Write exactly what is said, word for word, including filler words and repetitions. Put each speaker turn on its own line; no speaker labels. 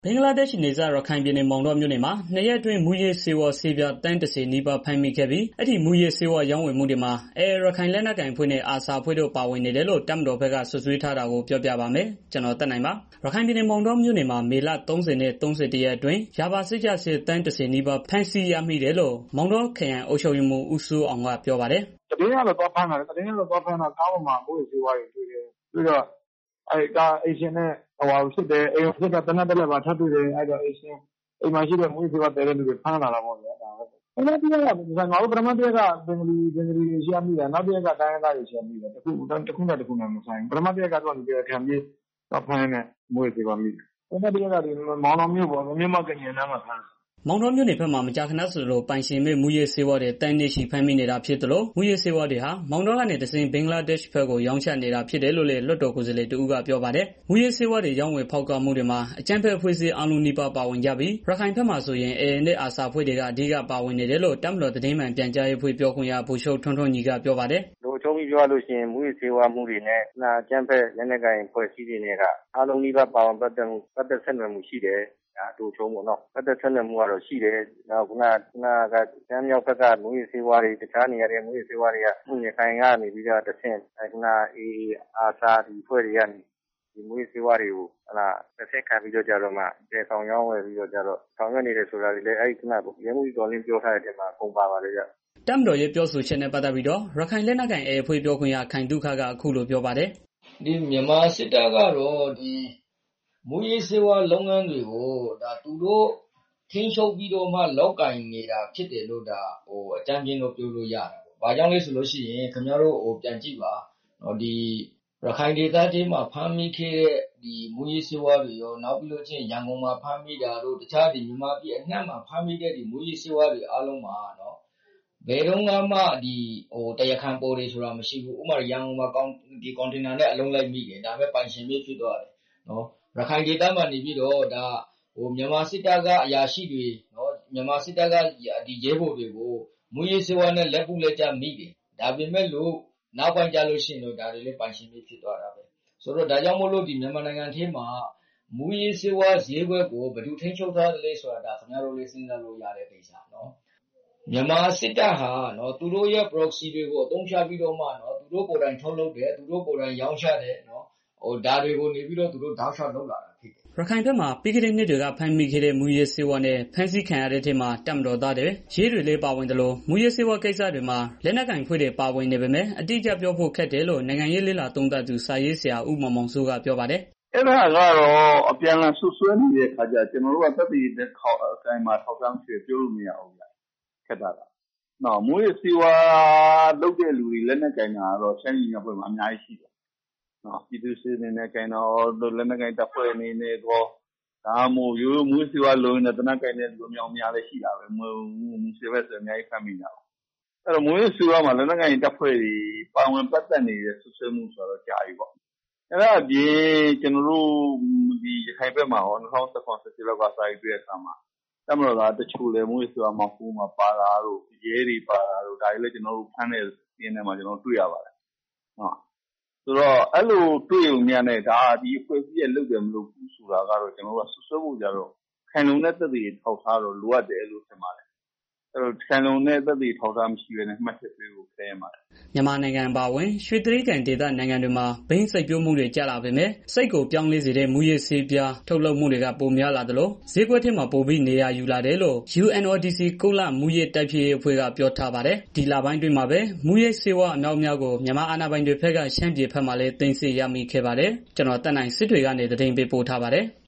ဘင်္ဂလားဒေ့ရှ်နယ်စပ်ရခိုင်ပြည်နယ်မောင်တောမြို့နယ်မှာနှစ်ရက်အတွင်းမူးယစ်ဆေးဝါးဆေးပြားတန်းတစ်ဆယ်နီးပါးဖမ်းမိခဲ့ပြီးအဲ့ဒီမူးယစ်ဆေးဝါးရောင်းဝယ်မှုတွေမှာ အေအေ ရခိုင်လက်နက်ကိုင်အဖွဲ့နဲ့ အာဆာအဖွဲ့တို့ပါဝင်နေတယ်လို့တပ်မတော်ဘက်ကဆွဆွဲထားတာကိုပြောပြပါမယ်။ ကျွန်တော်တက်နိုင်ပါရခိုင်ပြည်နယ်မောင်တောမြို့နယ်မှာမေလ ၃၀ နဲ့ ၃၁ ရက်အတွင်းရာဘာစစ်ကြဆေးတန်းတစ်ဆယ်နီးပါးဖမ်းဆီးရမိတယ်လို့မောင်တောခရိုင်အုပ်ချုပ်ရေးမှူးဦးစိုးအောင်ကပြောပါတယ်။
"သတင်းကတော့သွားဖမ်းတာပဲသတင်းကတော့သွားဖမ်းတော့ကားပေါ်မှာမူးယစ်ဆေးဝါးတွေတွေ့တယ်ပြီးတော့ အဲ့ကားအိမ်ရှင်နဲ့ဟိုဟာဖြစ်တယ်အိမ်ဖြစ်တော့တနက်တစ်လက်ပါထပ်တွေ့တယ်အဲ့တော့အိမ်ရှင်အိမ်မှာရှိတဲ့မူးယစ်ဆေးဝါးတည်တဲ့လူတွေဖမ်းလာတာပေါ့ဗျာဒါပဲပထမတစ်ရက်ကငါတို့ပထမတစ်ရက်ကဘင်္ဂလီဘင်္ဂလီတွေရှိရမိတယ်နောက်တစ်ရက်ကတိုင်းရင်းသားတွေရှိရမိတယ်တစ်ခုတစ်ခုနဲ့တစ်ခုနဲ့မဆိုင်ဘူးပထမတစ်ရက်ကသူကခံပြေးသွားဖမ်းတဲ့မူးယစ်ဆေးဝါးမိတယ်နောက်တစ်ရက်ကဒီမောင်တော်မြို့ပေါ်မြို့မကညင်နားမှာဖမ်း
မောင်တောမြို့နယ်ဘက်မှာမကြာခဏဆိုလိုပိုင်ရှင်မဲ့မူးယစ်ဆေးဝါးတွေတန်းနေရှိဖမ်းမိနေတာဖြစ်တယ်လို့မူးယစ်ဆေးဝါးတွေဟာမောင်တောကနေတဆင်ဘင်္ဂလားဒေ့ရှ်ဘက်ကိုရောင်းချနေတာဖြစ်တယ်လို့လည်းလွှတ်တော်ကိုယ်စားလှယ်တဦးကပြောပါတယ်။မူးယစ်ဆေးဝါးတွေရောင်းဝယ်ဖောက်ကားမှုတွေမှာအကြမ်းဖက်အဖွဲ့အစည်းအလုံးနီးပါးပါဝင်ကြပြီးရခိုင်ဘက်မှာဆိုရင် အေအေ နဲ့ အာဆာအဖွဲ့တွေကအဓိကပါဝင်နေတယ်လို့တပ်မတော်သတင်းမှန်ပြန်ကြားရေးအဖွဲ့ပြောခွင့်ရဗိုလ်ချုပ်ထွန်းထွန်းညီကပြောပါတယ်
။လို့ချုံပြီးပြောလို့ရှိရင်မူးယစ်ဆေးဝါးမှုတွေနဲ့နာအကြမ်းဖက်လက်နက်ကိုင်ဖွဲ့စည်းတွေနဲ့ကအားလုံးနီးပါးပါဝင်ပတ်သက်မှုပတ်သက်ဆက်နွယ်မှုရှိတယ်ဒါအတူချုံပေါ့နော်ပတ်သက်ဆက်နွယ်မှုကတော့ရှိတယ်နောက်ခုနကခုနကကျမ်းမြောက်ဘက်ကမူးယစ်ဆေးဝါးတွေတခြားနေရာတွေမူးယစ်ဆေးဝါးတွေကရခိုင်ကနေပြီးတော့တဆင့်ခုနအေအေအာဆာဒီဖွဲ့တွေကနေဒီမူးယစ်ဆေးဝါးတွေကိုဟလာတစ်ဆက်ခံပြီးတော့ကြတော့မှကျေဆောင်ရောင်းဝယ်ပြီးတော့ကြတော့ဆောင်ရွက်နေတယ်ဆိုတာဒီလေအဲ့ခုနကရဲမှုတော်လင်းပြောထားတဲ့အချိန်မှာပုံပါပါတယ်ကြ
တပ်မတော်ရဲ့ပြောဆိုချက်နဲ့ပတ်သက်ပြီးတော့ရခိုင်လက်နက်ကိုင်အေအေအဖွဲ့ပြောခွင့်ရခိုင်ဒုခကအခုလိုပြောပါတယ်
ဒီမြန်မာစစ်တပ်ကတော့ဒီမူးယစ်ဆေးဝါးလုပ်ငန်းတွေကိုဒါသူတို့ထိန်းချုပ်ပြီးတော့မှလောက်ကင်နေတာဖြစ်တယ်လို့ဒါဟိုအကြမ်းပြင်းတော့ပြောလို့ရတယ်။ဘာကြောင့်လဲဆိုလို့ရှိရင်ခင်ဗျားတို့ဟိုပြန်ကြည့်ပါနော်ဒီရခိုင်ဒေသကြီးမှာဖမ်းမိခဲ့တဲ့ဒီမူးယစ်ဆေးဝါးတွေရောနောက်ပြီးလို့ချင်းရန်ကုန်မှာဖမ်းမိတာတို့တခြားဒီမြန်မာပြည်အနှံ့မှာဖမ်းမိတဲ့ဒီမူးယစ်ဆေးဝါးတွေအားလုံးမှာနော်ဘယ်တော့မှဒီဟိုတရားခံပေါ်တွေဆိုတာမရှိဘူးဥပမာရန်ကုန်မှာကောင်းဒီကွန်တိန်နာနဲ့အလုံးလိုက်မိတယ်ဒါပဲပိုင်ရှင်မျိုးဖြစ်သွားတယ်နော်ရခိုင်ဒေသမှာနေပြီးတော့ဒါဟိုမြန်မာစစ်တပ်ကအရာရှိတွေနော်မြန်မာစစ်တပ်ကဒီရဲဘော်တွေကိုမူးယစ်ဆေးဝါးနဲ့လက်ပုလက်ကြမိတယ်ဒါပေမဲ့လို့နောက်ပိုင်းကြလို့ရှိရင်တော့ဒါတွေလည်းပိုင်ရှင်မျိုးဖြစ်သွားတာပဲဆိုတော့ဒါကြောင့်မို့လို့ဒီမြန်မာနိုင်ငံထဲမှာမူးယစ်ဆေးဝါးဈေးကွက်ကိုဘယ်သူထိန်းချုပ်ထားတယ်လဲဆိုတာဒါခင်ဗျားတို့လည်းစဉ်းစားလို့ရတဲ့ကိစ္စနော်မြန်မာစစ်တပ်ဟာနော်သူတို့ရဲ့ proxy တွေကိုအသုံးချပြီးတော့မှနော်သူတို့ကိုယ်တိုင်ထုတ်လုပ်တယ်သူတို့ကိုယ်တိုင်ရောင်းချတယ်နော်ဟိုဒါတွေကိုနေပြီးတော့သူတို့တောက်လျှောက်လုပ်လာတာဖြစ်တယ်
ရခိုင်ဘက်မှာပြီးခဲ့တဲ့နှစ်တွေကဖမ်းမိခဲ့တဲ့မူးယစ်ဆေးဝါးနဲ့ဖမ်းဆီးခံရတဲ့ထဲမှာတပ်မတော်သားတွေရဲတွေလည်းပါဝင်တယ်လို့မူးယစ်ဆေးဝါးကိစ္စတွေမှာလက်နက်ကင်ဖွဲ့တွေပါဝင်နေပေမဲ့အတိအကျပြောဖို့ခက်တယ်လို့နိုင်ငံရေးလေ့လာသုံးသပ်သူစာရေးဆရာဦးမောင်မောင်စိုးကပြောပါတယ်
အဲ့ဒါကတော့အပြန်အလှန်ဆွဆွဲနေတဲ့ခါကျကျွန်တော်တို့ကသက်တည်တဲ့ခေါက်အတိုင်းမှာထောက်ဆန်းဆွေပြောလို့မရဘူးဗျခက်တာကနော်မူးယစ်ဆေးဝါးလုပ်တဲ့လူတွေလက်နက်ကင်တာတော့ရှမ်းပြည်နယ်ဘက်မှာအများကြီးရှိတယ်နော်ပြည်သူစစ်နေနဲ့ကင်တော့လက်နက်ကင်တပ်ဖွဲ့နေနေတော့ဒါမှမဟုတ်ရိုးမူးစီဝါလုံးနဲ့တနက်ကင်တဲ့လူမျိုးများလည်းရှိတာပဲမူမူစီဝက်ဆိုအများကြီးဖမ်းမိတာအဲ့တော့မူးစီဝါမှာလက်နက်ကင်တပ်ဖွဲ့တွေပါဝင်ပတ်သက်နေတဲ့ဆွဆွဲမှုဆိုတော့ကြာပြီပေါ့အဲ့ဒါအပြင်ကျွန်တော်တို့ဒီရခိုင်ဘက်မှာဟော၂၀၁၇ ၁၈လောက်ကစာရေးတွေ့တဲ့အခါမှာတမတော်သားတချို့လည်းမူးစီဝါမှာဖူးမှာပါတာတို့ရဲတွေပါတာတို့ဒါတွေလည်းကျွန်တော်တို့ဖမ်းတဲ့ပြင်းထဲမှာကျွန်တော်တွေ့ရပါတယ်ဟုတ်ဆိုတော့အဲ့လိုတွေ့ုံများနဲ့ဒါဒီအဖွဲ့အစည်းရဲ့လုပ်တယ်မလို့ဘူးဆိုတာကတော့ကျွန်တော်တို့ကဆွဆွဲဖို့ကြတော့ခံလုံတဲ့သက်သေထောက်ထားတော့လိုအပ်တယ်လို့ထင်ပါတယ်အဲ့တော့ခံလုံတဲ့သက်သေထောက်ထားမရှိဘဲနဲ့မှတ်ချက်ပေးဖို့ခဲရပါတယ်
မြန်မာနိုင်ငံပါဝင်ရွှေတြိဂံဒေသနိုင်ငံတွေမှာဘိန်းစိတ်ပြိုးမှုတွေကြာလာပေမဲ့စိတ်ကိုပြောင်းလဲစေတဲ့မူရစ်ဆေးပြားထုတ်လုပ်မှုတွေကပိုများလာသလိုဈေးကွက်ထဲမှာပိုပြီးနေရာယူလာတယ်လို့ ယူ အန် အို ဒီ စီ ကုလမူရစ်တိုက်ဖျက်ရေးအဖွဲ့ကပြောထားပါတယ်ဒီလပိုင်းတွင်းမှာပဲမူရစ်ဆေးဝါးအများအများကိုမြန်မာအာဏာပိုင်တွေဘက်ကရှမ်းပြည်ဘက်မှာလည်းတင်ဆက်ရမိခဲ့ပါတယ်ကျွန်တော်တက်နိုင်စစ်တွေကနေသတင်းပေးပို့ထားပါတယ်